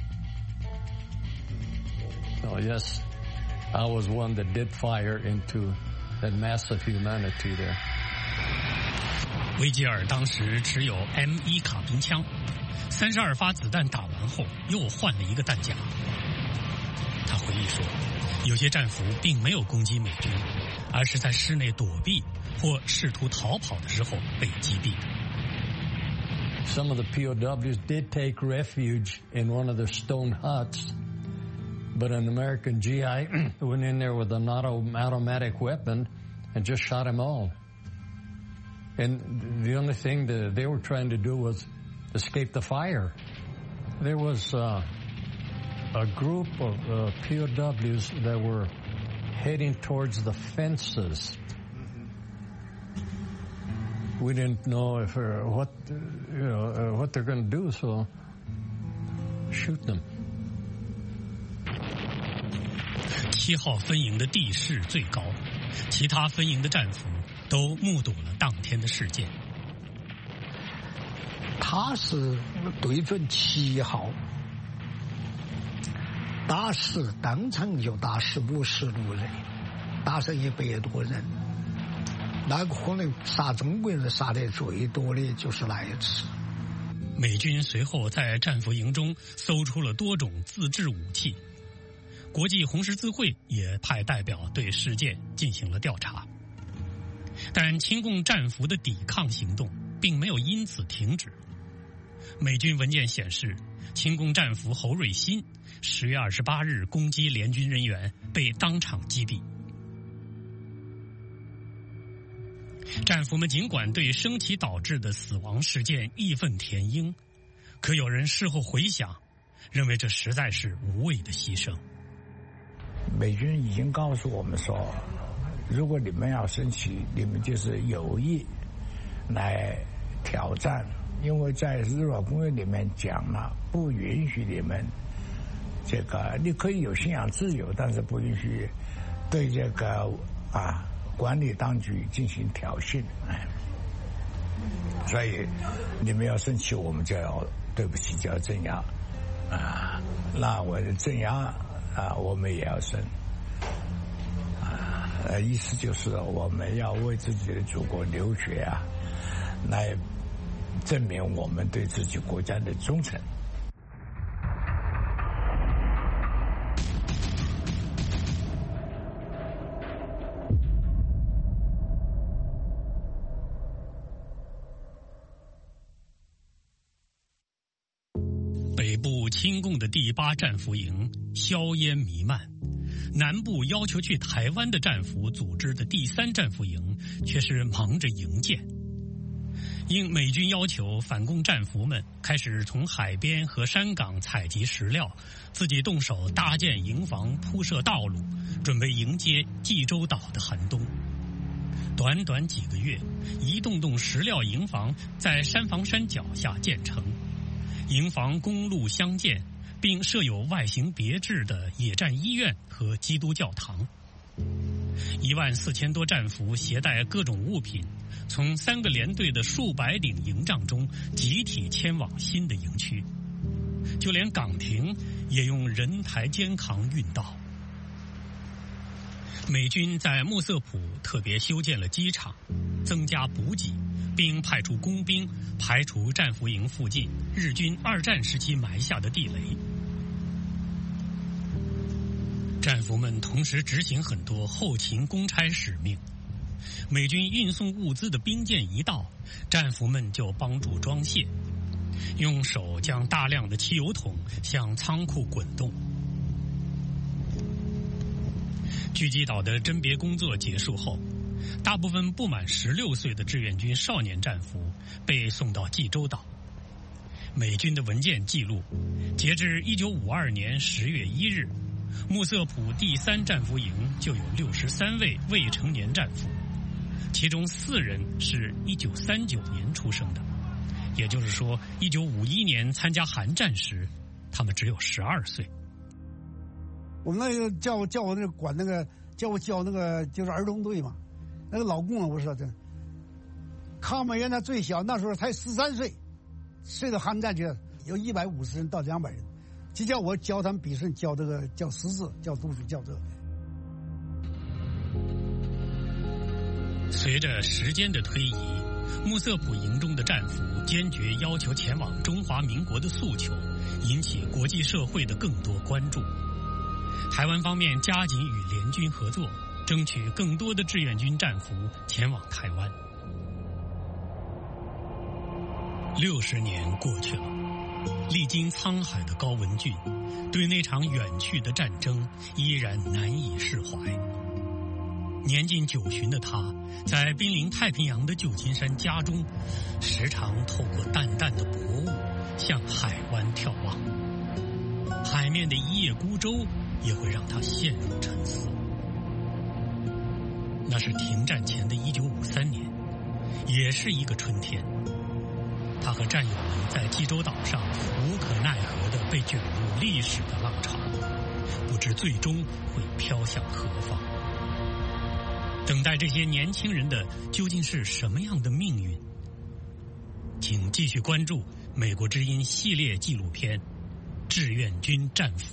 Oh, yes, I was one that did fire into that mass of humanity there. 维吉尔当时持有 M 一 卡宾枪，三十二发子弹打完后，又换了一个弹夹。他回忆说，有些战俘并没有攻击美军，而是在室内躲避或试图逃跑的时候被击毙的。 Some of the P O Ws did take refuge in one of the stone huts, but an American G I went in there with an auto automatic weapon and just shot them all. And the only thing that they were trying to do was escape the fire. There was uh, a group of uh, P O Ws that were heading towards the fences. We didn't know if uh, what you know uh, what they're going to do, so shoot them. 七号分营的地势最高，其他分营的战俘都目睹了当天的事件。 他是对准七号，打死当场就打死五十六人，打死一百多人。那个可能杀中国人杀的最多的就是那一次。 美军随后在战俘营中搜出了多种自制武器，国际红十字会也派代表对事件进行了调查。但亲共战俘的抵抗行动并没有因此停止。美军文件显示，亲共战俘侯瑞新十月二十八日攻击联军人员，被当场击毙。战俘们尽管对升旗导致的死亡事件义愤填膺，可有人事后回想，认为这实在是无谓的牺牲。 美军已经告诉我们说，如果你们要升旗，你们就是有意来挑战，因为在日瓦公约里面讲了，不允许你们这个，你可以有信仰自由，但是不允许对这个啊管理当局进行挑衅。哎，所以你们要升旗，我们就要对不起，就要镇压啊。那我的镇压啊，我们也要升。呃，意思就是我们要为自己的祖国流血啊，来证明我们对自己国家的忠诚。 北部亲共的第八战俘营硝烟弥漫，南部要求去台湾的战俘组织的第三战俘营却是忙着营建。应美军要求，反共战俘们开始从海边和山岗采集石料，自己动手搭建营房，铺设道路，准备迎接济州岛的寒冬。短短几个月，一栋栋石料营房在山房山脚下建成，营房公路相间， 并设有外形别致的野战医院和基督教堂。一万四千多战俘携带各种物品，从三个连队的数百顶营帐中集体迁往新的营区，就连岗亭也用人抬肩扛运到。美军在穆瑟普特别修建了机场，增加补给，并派出工兵排除战俘营附近日军二战时期埋下的地雷。战俘们同时执行很多后勤公差使命。美军运送物资的兵舰一到，战俘们就帮助装卸，用手将大量的汽油桶向仓库滚动。狙击岛的甄别工作结束后，大部分不满十六岁的志愿军少年战俘被送到济州岛。美军的文件记录，截至一九五二年十月一日，穆瑟普第三战俘营就有六十三位未成年战俘，其中四人是一九三九年出生的，也就是说，一九五一年参加韩战时，他们只有十二岁。 我们那个叫我叫我那个管那个叫我教那个就是儿童队嘛，那个老公啊，我说这抗美援他最小那时候才十三岁，睡到韩战去有一百五十人到两百人，就叫我教他们笔顺，教这个教识字，教读书，教这个。 随着时间的推移，穆瑟普营中的战俘坚决要求前往中华民国的诉求，引起国际社会的更多关注。台湾方面加紧与联军合作，争取更多的志愿军战俘前往台湾。六十年过去了，历经沧海的高文俊对那场远去的战争依然难以释怀。年近九旬的他，在濒临太平洋的旧金山家中，时常透过淡淡的薄雾向海湾眺望。海面的一叶孤舟也会让他陷入沉思。那是停战前的一九五三年，也是一个春天。他和战友们在济州岛上无可奈何地被卷入历史的浪潮，不知最终会飘向何方。等待这些年轻人的究竟是什么样的命运？请继续关注美国之音系列纪录片《志愿军战俘》。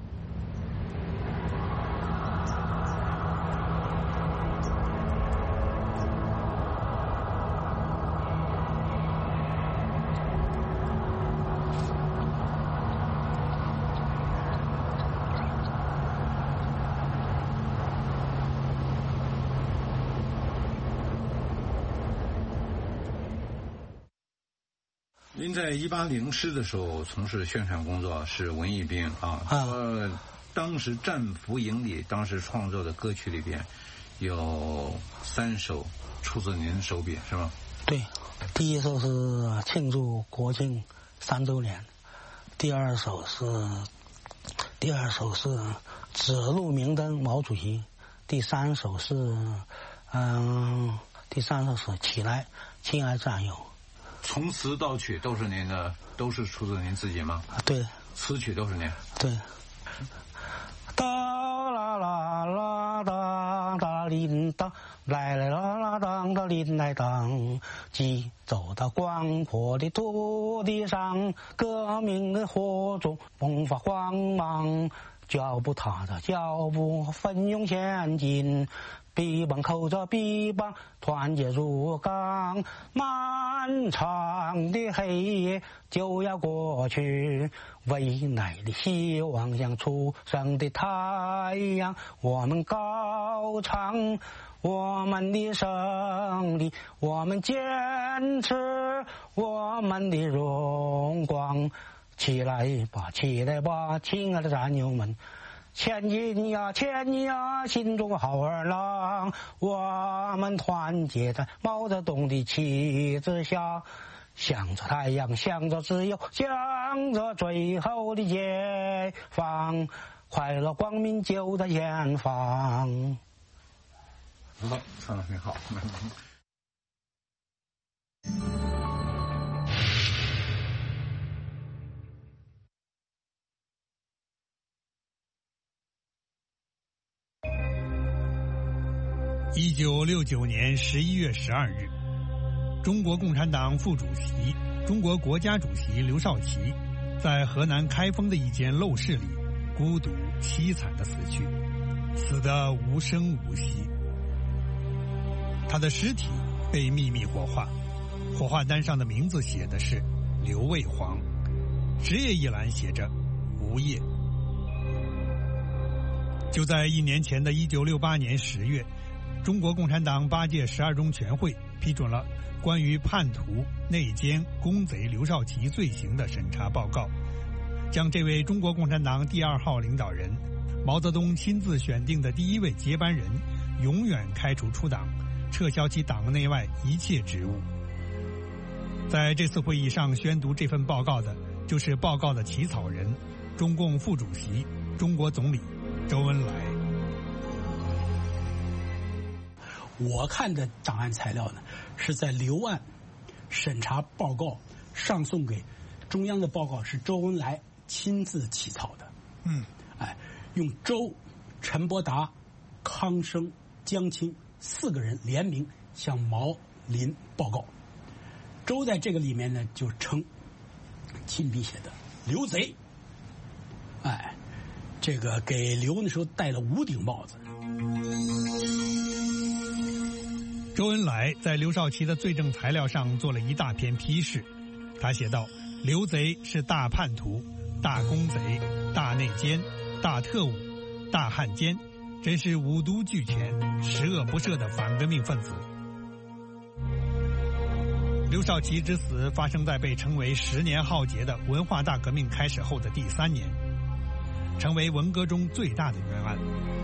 您在一八零师的时候从事宣传工作，是文艺兵啊。呃，当时战俘营里当时创作的歌曲里边，有三首出自您手笔，是吗？ 对，第一首是庆祝国庆三周年，第二首是第二首是指路明灯毛主席，第三首是嗯，第三首是起来，亲爱战友。 从词到曲都是您的，都是出自您自己吗？ 对， 词曲都是您。 对。哒啦啦啦当哒铃当，来来啦啦当哒铃来当，即走到广阔的土地上，革命的火种迸发光芒，脚步踏着脚步奋勇前进。臂膀扣着臂膀，团结如钢，漫长的黑夜就要过去，未来的希望像初升的太阳，我们高唱我们的胜利，我们坚持我们的荣光。起来吧，起来吧，亲爱的战友们，前进呀，前进呀，心中好儿郎，我们团结在毛泽东的旗帜下，向着太阳，向着自由，向着最后的解放，快乐光明就在前方。 好，唱得很好。 一九六九年十一月十二日，中国共产党副主席、中国国家主席刘少奇在河南开封的一间陋室里孤独凄惨地死去，死得无声无息。他的尸体被秘密火化，火化单上的名字写的是刘卫煌，职业一栏写着无业。就在一年前的一九六八年十月，中国共产党八届十二中全会批准了关于叛徒、内奸、公贼刘少奇罪行的审查报告，将这位中国共产党第二号领导人、毛泽东亲自选定的第一位接班人永远开除出党，撤销其党内外一切职务。在这次会议上宣读这份报告的，就是报告的起草人、中共副主席、中国总理周恩来。 我看的档案材料呢，是在刘案审查报告上送给中央的报告是周恩来亲自起草的。 嗯， 哎，用周、陈伯达、康生、江青四个人联名向毛、林报告。周在这个里面呢，就称亲笔写的刘贼。哎，这个给刘那时候戴了五顶帽子。 周恩来在刘少奇的罪证材料上做了一大篇批示，他写道：刘贼是大叛徒、大公贼、大内奸、大特务、大汉奸，真是五毒俱全、十恶不赦的反革命分子。刘少奇之死发生在被称为十年浩劫的文化大革命开始后的第三年，成为文革中最大的冤案。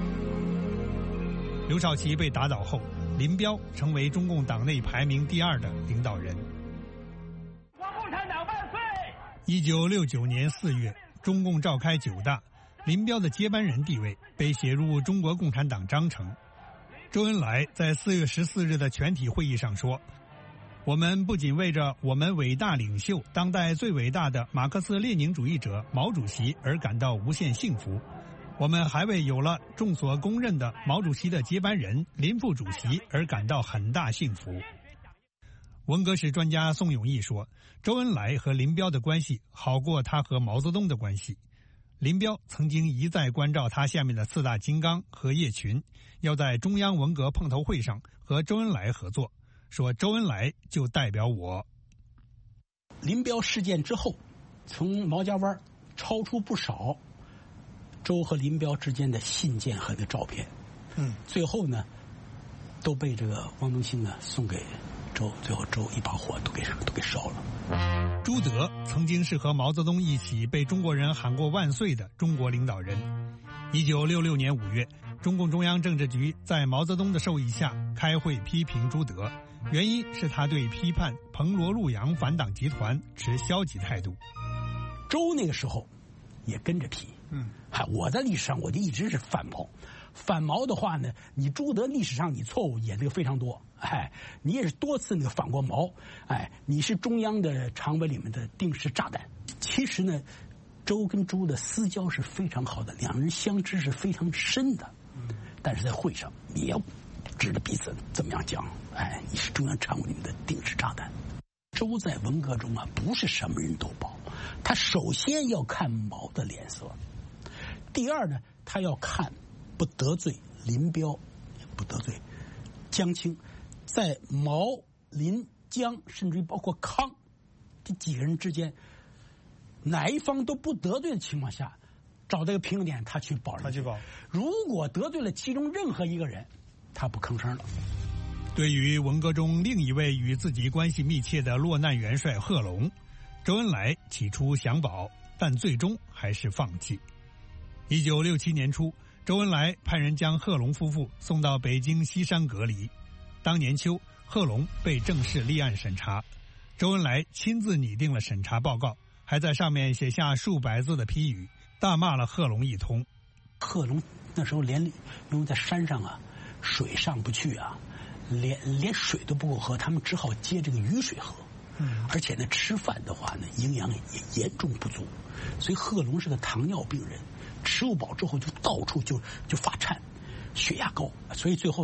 刘少奇被打倒后，林彪成为中共党内排名第二的领导人。 我共产党万岁！ 一九六九年四月，中共召开九大，林彪的接班人地位被写入中国共产党章程。周恩来在四月十四日的全体会议上说：我们不仅为着我们伟大领袖、当代最伟大的马克思列宁主义者毛主席而感到无限幸福，我们还为有了众所公认的毛主席的接班人林副主席而感到很大幸福。文革史专家宋永毅说，周恩来和林彪的关系好过他和毛泽东的关系。林彪曾经一再关照他下面的四大金刚和叶群，要在中央文革碰头会上和周恩来合作，说周恩来就代表我。 林彪事件之后，从毛家湾超出不少周和林彪之间的信件和的照片， 嗯， 最后呢，都被这个汪东兴呢送给周，最后周一把火都给都给烧了。 朱德曾经是和毛泽东一起被中国人喊过万岁的中国领导人。一九六六年五月，中共中央政治局在毛泽东的授意下开会批评朱德，原因是他对批判彭罗陆杨反党集团持消极态度。 周那个时候也跟着批。 嗯， 嗨，我在历史上我就一直是反毛，反毛的话呢，你朱德历史上你错误也那个非常多，哎，你也是多次那个反过毛，哎，你是中央的常委里面的定时炸弹。其实呢，周跟朱的私交是非常好的，两人相知是非常深的，但是在会上你要指着彼此怎么样讲，哎，你是中央常委里面的定时炸弹。周在文革中啊，不是什么人都保，他首先要看毛的脸色。第二呢，他要看不得罪林彪，不得罪江青，在毛、林、江，甚至于包括康这几个人之间，哪一方都不得罪的情况下，找这个平衡点，他去保人。 他去保。 如果得罪了其中任何一个人，他不吭声了。 对于文革中另一位与自己关系密切的落难元帅贺龙，周恩来起初想保，但最终还是放弃。一九六七年初，周恩来派人将贺龙夫妇送到北京西山隔离。当年秋，贺龙被正式立案审查，周恩来亲自拟定了审查报告，还在上面写下数百字的批语，大骂了贺龙一通。 贺龙那时候连因为在山上啊，水上不去啊，连连水都不够喝，他们只好接这个雨水喝。嗯，而且呢，吃饭的话呢，营养也严重不足，所以贺龙是个糖尿病人，吃不饱之后就到处就就发颤，血压高，所以最后呢，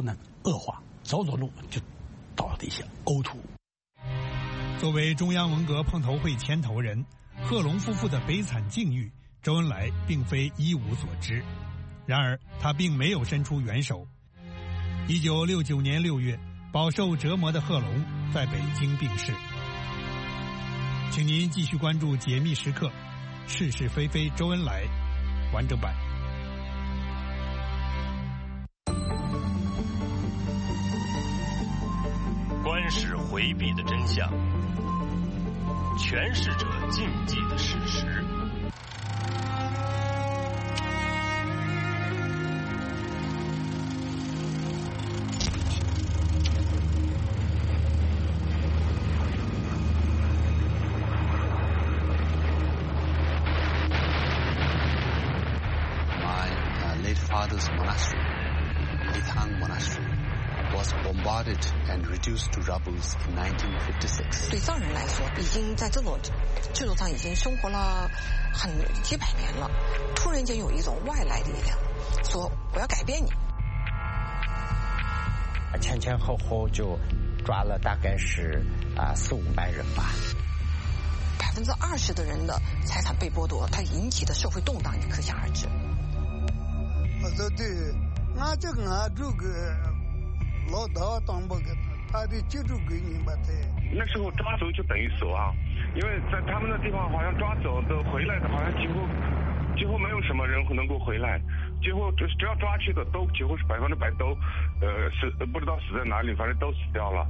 恶化，走走路就倒地下呕吐。 作为中央文革碰头会牵头人，贺龙夫妇的悲惨境遇，周恩来并非一无所知。然而，他并没有伸出援手。一九六九年六月，饱受折磨的贺龙在北京病逝。请您继续关注《解密时刻》，是是非非周恩来完整版。 官史回避的真相，诠释者禁忌的事实。 Father's monastery, Lithang Monastery, was bombarded and reduced to rubble in nineteen fifty-six. 对藏人来说，已经在这种制度上已经生活了很几百年了，突然间有一种外来力量说我要改变你， 前前后后就抓了大概是啊四五百人吧。 百分之二十的人的财产被剥夺，它引起的社会动荡，你可想而知。 我说对，俺这个俺这个老大当不个，他的居住归你吧在。 那时候抓走就等于死亡，因为在他们的地方好像抓走的回来的，好像几乎几乎没有什么人能够回来，几乎只只要抓去的都几乎是百分之百都呃死不知道死在哪里，反正都死掉了。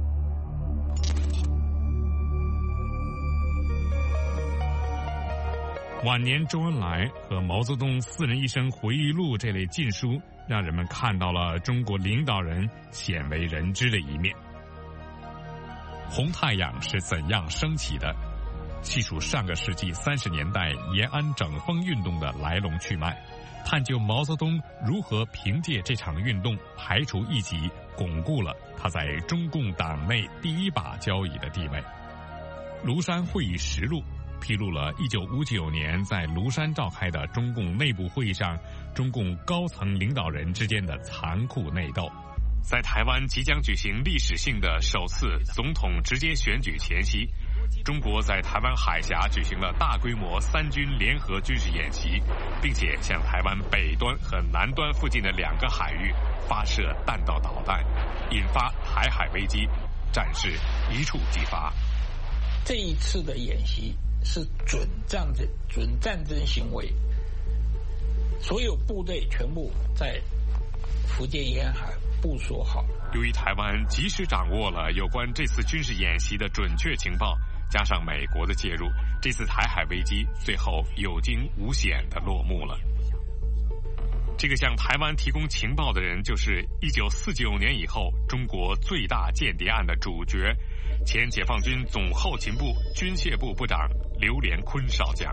晚年周恩来和毛泽东四人一生回忆录这类禁书，让人们看到了中国领导人鲜为人知的一面。红太阳是怎样升起的？细数上个世纪三十年代延安整风运动的来龙去脉，探究毛泽东如何凭借这场运动排除异己，巩固了他在中共党内第一把交椅的地位。庐山会议实录披露了一九五九年在庐山召开的中共内部会议上，中共高层领导人之间的残酷内斗。在台湾即将举行历史性的首次总统直接选举前夕，中国在台湾海峡举行了大规模三军联合军事演习，并且向台湾北端和南端附近的两个海域发射弹道导弹，引发台海危机，战事一触即发。 这一次的演习是准战争、准战争行为，所有部队全部在福建沿海部署好。 由于台湾及时掌握了有关这次军事演习的准确情报，加上美国的介入，这次台海危机最后有惊无险地落幕了。这个向台湾提供情报的人，就是一九四九年以后中国最大间谍案的主角，前解放军总后勤部军械部部长刘连坤少将。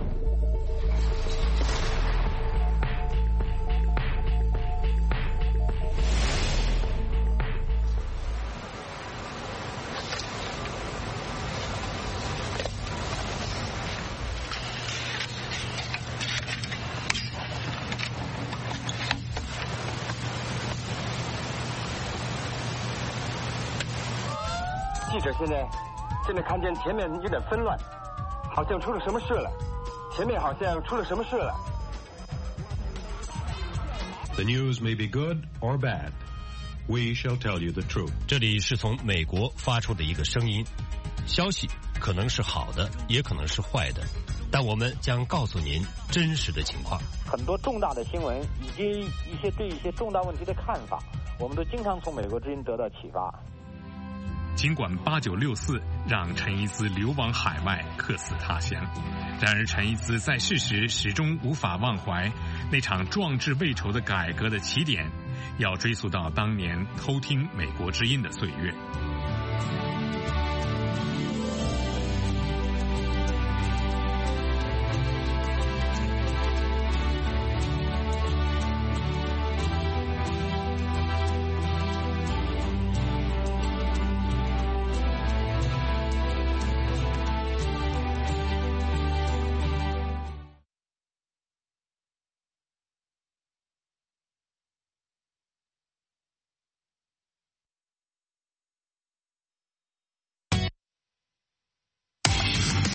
记者现在现在看见前面有点纷乱，好像出了什么事了，前面好像出了什么事了。 The news may be good or bad. We shall tell you the truth. 这里是从美国发出的一个声音，消息可能是好的，也可能是坏的，但我们将告诉您真实的情况。 很多重大的新闻以及一些对一些重大问题的看法，我们都经常从美国之音得到启发。 尽管八九六四让陈一兹流亡海外，客死他乡，然而陈一兹在世时始终无法忘怀那场壮志未酬的改革的起点，要追溯到当年偷听美国之音的岁月。